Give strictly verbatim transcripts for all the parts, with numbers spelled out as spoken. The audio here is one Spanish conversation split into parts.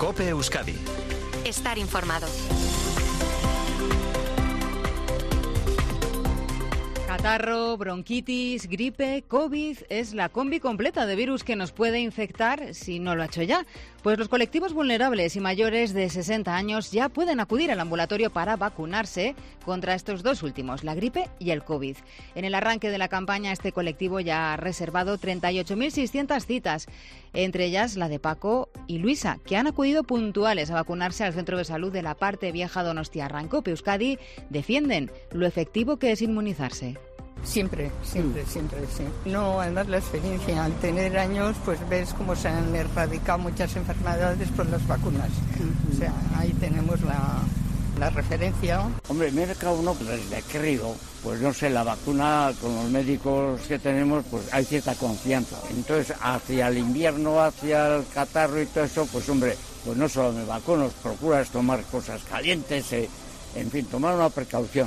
COPE Euskadi. Estar informado. Catarro, bronquitis, gripe, COVID es la combi completa de virus que nos puede infectar si no lo ha hecho ya. Pues los colectivos vulnerables y mayores de sesenta años ya pueden acudir al ambulatorio para vacunarse contra estos dos últimos, la gripe y el COVID. En el arranque de la campaña, este colectivo ya ha reservado treinta y ocho mil seiscientas citas, entre ellas la de Paco y Luisa, que han acudido puntuales a vacunarse al Centro de Salud de la Parte Vieja Donostiarra. En COPE Euskadi defienden lo efectivo que es inmunizarse. Siempre, siempre, siempre, sí. No, además la experiencia, al tener años, pues ves cómo se han erradicado muchas enfermedades por las vacunas. Uh-huh. O sea, ahí tenemos la, la referencia. Hombre, mira cada uno desde crío, pues no sé, la vacuna con los médicos que tenemos, pues hay cierta confianza. Entonces, hacia el invierno, hacia el catarro y todo eso, pues hombre, pues no solo me vacuno, procuras tomar cosas calientes, eh, en fin, tomar una precaución.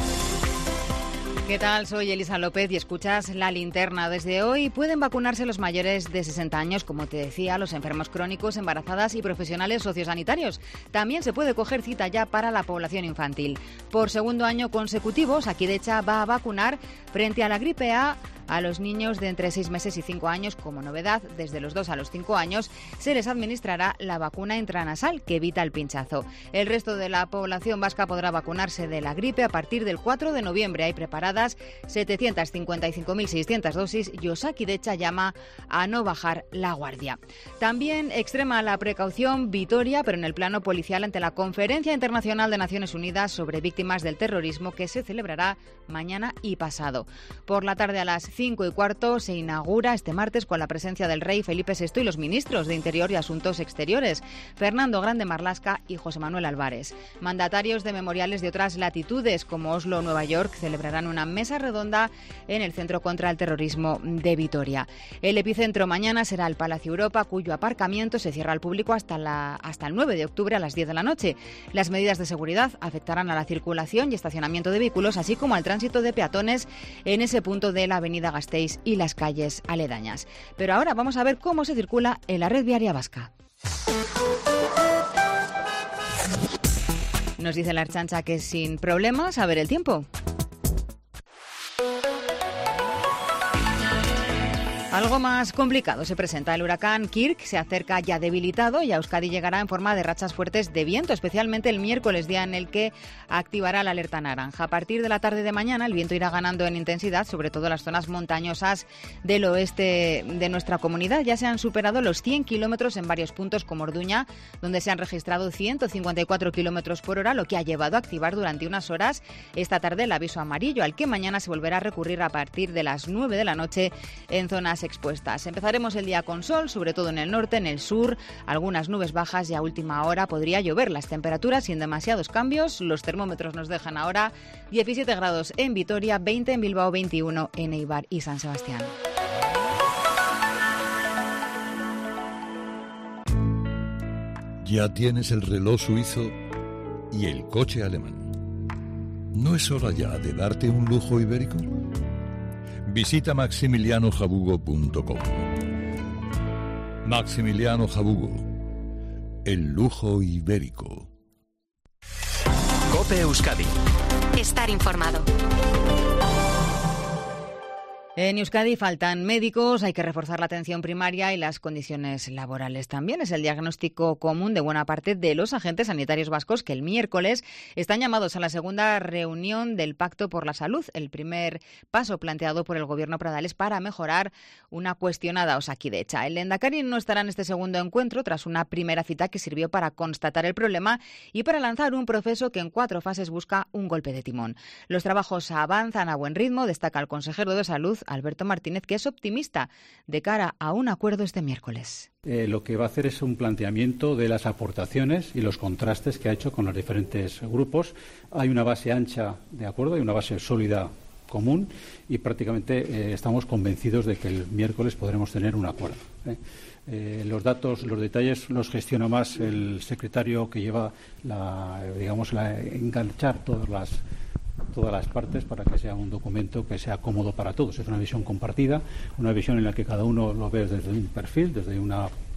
¿Qué tal? Soy Elisa López y escuchas La Linterna. Desde hoy pueden vacunarse los mayores de sesenta años, como te decía, los enfermos crónicos, embarazadas y profesionales sociosanitarios. También se puede coger cita ya para la población infantil. Por segundo año consecutivo, Osakidetza va a vacunar frente a la gripe A a los niños de entre seis meses y cinco años. Como novedad, desde los dos a los cinco años se les administrará la vacuna intranasal que evita el pinchazo. El resto de la población vasca podrá vacunarse de la gripe a partir del cuatro de noviembre. Hay preparadas setecientas cincuenta y cinco mil seiscientas dosis y Osakidetza llama a no bajar la guardia. También extrema la precaución Vitoria, pero en el plano policial, ante la Conferencia Internacional de Naciones Unidas sobre Víctimas del Terrorismo, que se celebrará mañana y pasado. Por la tarde a las cinco y cuarto se inaugura este martes con la presencia del rey Felipe sexto y los ministros de Interior y Asuntos Exteriores, Fernando Grande Marlaska y José Manuel Álvarez. Mandatarios de memoriales de otras latitudes, como Oslo o Nueva York, celebrarán una mesa redonda en el Centro contra el Terrorismo de Vitoria. El epicentro mañana será el Palacio Europa, cuyo aparcamiento se cierra al público hasta, la, hasta el nueve de octubre a las diez de la noche. Las medidas de seguridad afectarán a la circulación y estacionamiento de vehículos, así como al tránsito de peatones en ese punto de la avenida Gasteiz y las calles aledañas. Pero ahora vamos a ver cómo se circula en la red viaria vasca. Nos dice la Ertzaintza que sin problemas, a ver el tiempo. Algo más complicado se presenta. El huracán Kirk se acerca ya debilitado y a Euskadi llegará en forma de rachas fuertes de viento, especialmente el miércoles, día en el que activará la alerta naranja. A partir de la tarde de mañana el viento irá ganando en intensidad, sobre todo en las zonas montañosas del oeste de nuestra comunidad. Ya se han superado los cien kilómetros en varios puntos, como Orduña, donde se han registrado ciento cincuenta y cuatro kilómetros por hora, lo que ha llevado a activar durante unas horas esta tarde el aviso amarillo, al que mañana se volverá a recurrir a partir de las nueve de la noche en zonas expuestas. Empezaremos el día con sol, sobre todo en el norte, en el sur, algunas nubes bajas y a última hora podría llover. Las temperaturas sin demasiados cambios. Los termómetros nos dejan ahora diecisiete grados en Vitoria, veinte en Bilbao, veintiuno en Eibar y San Sebastián. Ya tienes el reloj suizo y el coche alemán. ¿No es hora ya de darte un lujo ibérico? Visita maximiliano jabugo punto com. Maximiliano Jabugo, el lujo ibérico. COPE Euskadi. Estar informado. En Euskadi faltan médicos, hay que reforzar la atención primaria y las condiciones laborales también. Es el diagnóstico común de buena parte de los agentes sanitarios vascos que el miércoles están llamados a la segunda reunión del Pacto por la Salud, el primer paso planteado por el Gobierno Pradales para mejorar una cuestionada Osakidetza. El lehendakari no estará en este segundo encuentro tras una primera cita que sirvió para constatar el problema y para lanzar un proceso que en cuatro fases busca un golpe de timón. Los trabajos avanzan a buen ritmo, destaca el consejero de Salud, Alberto Martínez, que es optimista de cara a un acuerdo este miércoles. Eh, lo que va a hacer es un planteamiento de las aportaciones y los contrastes que ha hecho con los diferentes grupos. Hay una base ancha de acuerdo, hay una base sólida común y prácticamente eh, estamos convencidos de que el miércoles podremos tener un acuerdo. ¿eh? Eh, los datos, los detalles los gestiona más el secretario que lleva la, digamos, la, enganchar todas las todas las partes para que sea un documento que sea cómodo para todos. Es una visión compartida, una visión en la que cada uno lo ve desde un perfil, desde una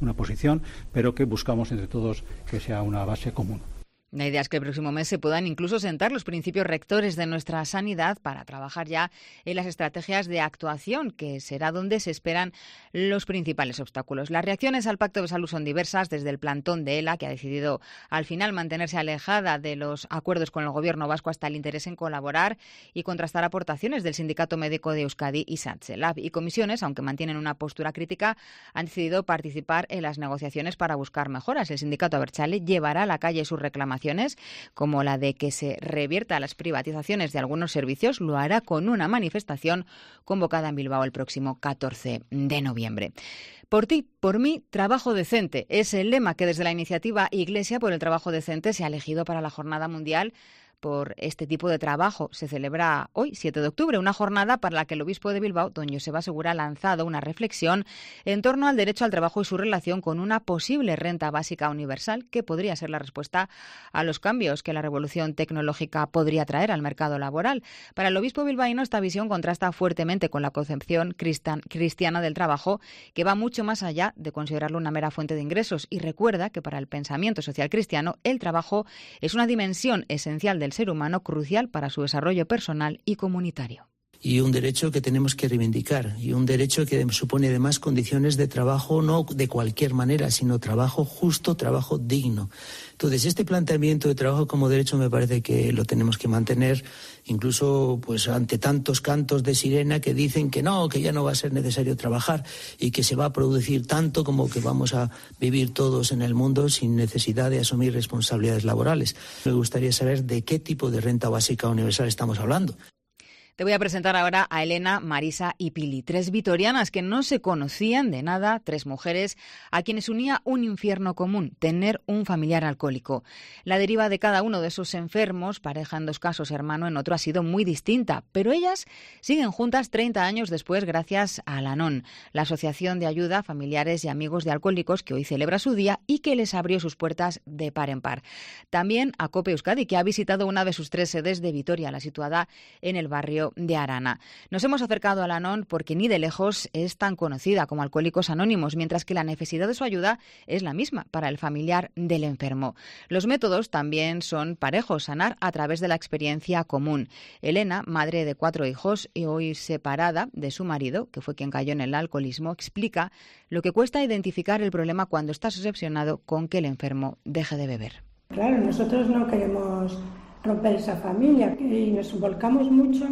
una posición, pero que buscamos entre todos que sea una base común. La idea es que el próximo mes se puedan incluso sentar los principios rectores de nuestra sanidad para trabajar ya en las estrategias de actuación, que será donde se esperan los principales obstáculos. Las reacciones al Pacto de Salud son diversas, desde el plantón de ELA, que ha decidido al final mantenerse alejada de los acuerdos con el Gobierno vasco, hasta el interés en colaborar y contrastar aportaciones del Sindicato Médico de Euskadi y SATSE. Lab y comisiones, aunque mantienen una postura crítica, han decidido participar en las negociaciones para buscar mejoras. El sindicato Abertzale llevará a la calle sus reclamaciones, como la de que se revierta las privatizaciones de algunos servicios. Lo hará con una manifestación convocada en Bilbao el próximo catorce de noviembre. Por ti, por mí, trabajo decente. Es el lema que desde la iniciativa Iglesia por el Trabajo Decente se ha elegido para la Jornada Mundial por este tipo de trabajo. Se celebra hoy, siete de octubre, una jornada para la que el obispo de Bilbao, don Joseba Segura, ha lanzado una reflexión en torno al derecho al trabajo y su relación con una posible renta básica universal, que podría ser la respuesta a los cambios que la revolución tecnológica podría traer al mercado laboral. Para el obispo bilbaíno, esta visión contrasta fuertemente con la concepción cristiana del trabajo, que va mucho más allá de considerarlo una mera fuente de ingresos, y recuerda que para el pensamiento social cristiano el trabajo es una dimensión esencial del ser humano, crucial para su desarrollo personal y comunitario. Y un derecho que tenemos que reivindicar, y un derecho que supone además condiciones de trabajo no de cualquier manera, sino trabajo justo, trabajo digno. Entonces, este planteamiento de trabajo como derecho me parece que lo tenemos que mantener, incluso pues ante tantos cantos de sirena que dicen que no, que ya no va a ser necesario trabajar y que se va a producir tanto como que vamos a vivir todos en el mundo sin necesidad de asumir responsabilidades laborales. Me gustaría saber de qué tipo de renta básica universal estamos hablando. Te voy a presentar ahora a Elena, Marisa y Pili, tres vitorianas que no se conocían de nada, tres mujeres a quienes unía un infierno común, tener un familiar alcohólico. La deriva de cada uno de esos enfermos, pareja en dos casos, hermano en otro, ha sido muy distinta, pero ellas siguen juntas treinta años después gracias a Al-Anon, la asociación de ayuda a familiares y amigos de alcohólicos que hoy celebra su día y que les abrió sus puertas de par en par. También a COPE Euskadi, que ha visitado una de sus tres sedes de Vitoria, la situada en el barrio de Arana. Nos hemos acercado a Al-Anon porque ni de lejos es tan conocida como Alcohólicos Anónimos, mientras que la necesidad de su ayuda es la misma para el familiar del enfermo. Los métodos también son parejos, sanar a través de la experiencia común. Elena, madre de cuatro hijos y hoy separada de su marido, que fue quien cayó en el alcoholismo, explica lo que cuesta identificar el problema cuando estás obsesionado con que el enfermo deje de beber. Claro, nosotros no queremos romper esa familia y nos volcamos mucho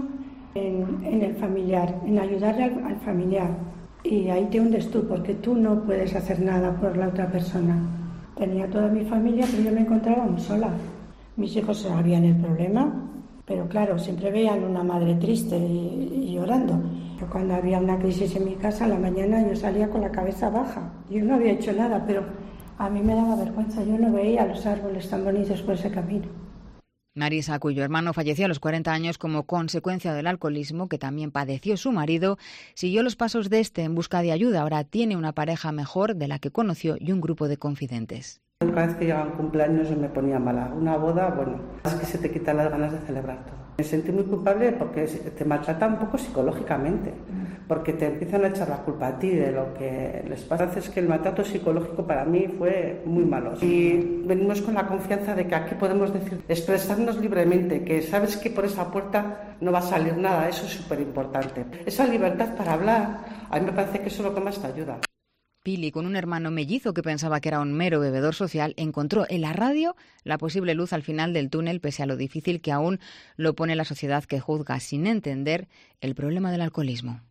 en, en el familiar, en ayudarle al, al familiar. Y ahí te hundes tú, porque tú no puedes hacer nada por la otra persona. Tenía toda mi familia, pero yo me encontraba muy sola. Mis hijos sabían el problema, pero claro, siempre veían una madre triste y, y llorando. Yo cuando había una crisis en mi casa, a la mañana yo salía con la cabeza baja. Yo no había hecho nada, pero a mí me daba vergüenza. Yo no veía los árboles tan bonitos por ese camino. Marisa, cuyo hermano falleció a los cuarenta años como consecuencia del alcoholismo, que también padeció su marido, siguió los pasos de este en busca de ayuda. Ahora tiene una pareja mejor de la que conoció y un grupo de confidentes. Cada vez que llegaba un cumpleaños yo me ponía mala. Una boda, bueno, es que se te quitan las ganas de celebrar todo. Me sentí muy culpable porque te maltrata un poco psicológicamente, porque te empiezan a echar la culpa a ti de lo que les pasa. Es que el maltrato psicológico para mí fue muy malo. Y venimos con la confianza de que aquí podemos decir, expresarnos libremente, que sabes que por esa puerta no va a salir nada. Eso es súper importante. Esa libertad para hablar, a mí me parece que eso es lo que más te ayuda. Pili, con un hermano mellizo que pensaba que era un mero bebedor social, encontró en la radio la posible luz al final del túnel, pese a lo difícil que aún lo pone la sociedad que juzga sin entender el problema del alcoholismo.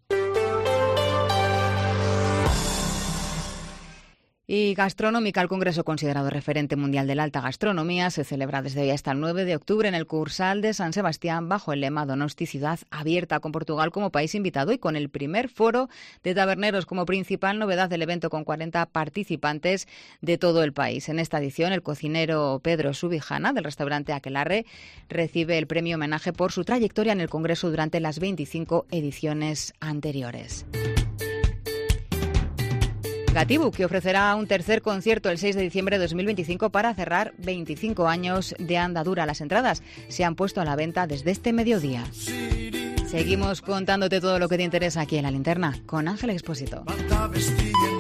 Y gastronómica, el Congreso considerado referente mundial de la alta gastronomía se celebra desde hoy hasta el nueve de octubre en el Cursal de San Sebastián bajo el lema Donosti Ciudad Abierta, con Portugal como país invitado y con el primer foro de taberneros como principal novedad del evento, con cuarenta participantes de todo el país. En esta edición, el cocinero Pedro Subijana del restaurante Aquelarre recibe el premio homenaje por su trayectoria en el Congreso durante las veinticinco ediciones anteriores. Gatibu, que ofrecerá un tercer concierto el seis de diciembre de dos mil veinticinco para cerrar veinticinco años de andadura. Las entradas se han puesto a la venta desde este mediodía. Seguimos contándote todo lo que te interesa aquí en La Linterna con Ángel Expósito.